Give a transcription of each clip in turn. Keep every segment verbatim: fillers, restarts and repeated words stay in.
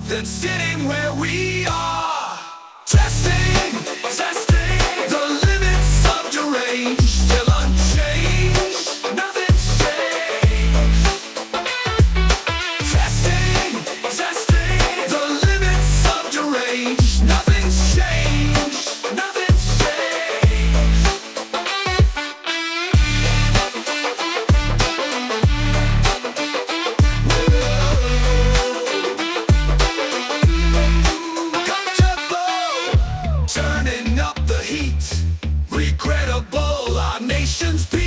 than sitting where we are. Testing, testing, the limits of deranged, still unchanged, nothing's changed. Testing, testing, the limits of deranged, nothing's changed, nothing's changed. Comfortable, turning up the heat. Regrettable, our nation's beat.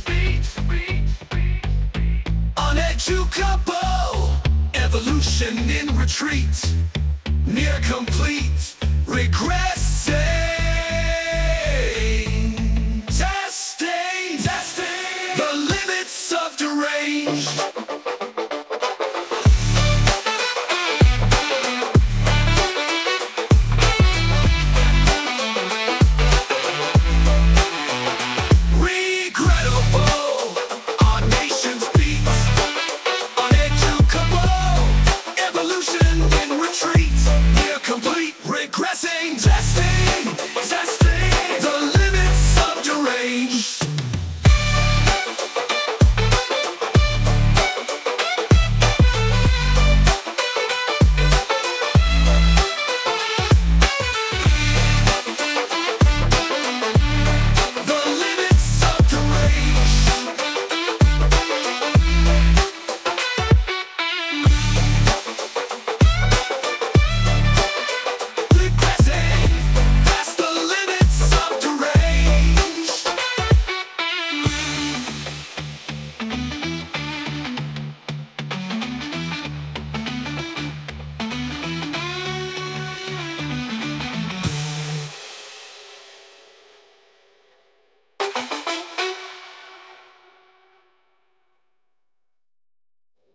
Uneducable, evolution in retreat. Near complete, regressive.